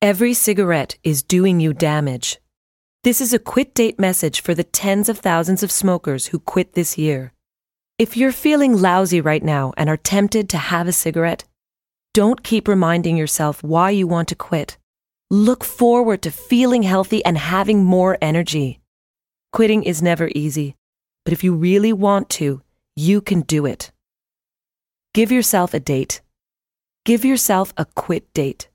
Every cigarette is doing you damage. This is a quit date message for the tens of thousands of smokers who quit this year. If you're feeling lousy right now and are tempted to have a cigarette, don't keep reminding yourself why you want to quit. Look forward to feeling healthy and having more energy. Quitting is never easy, but if you really want to, you can do it. Give yourself a date. Give yourself a quit date.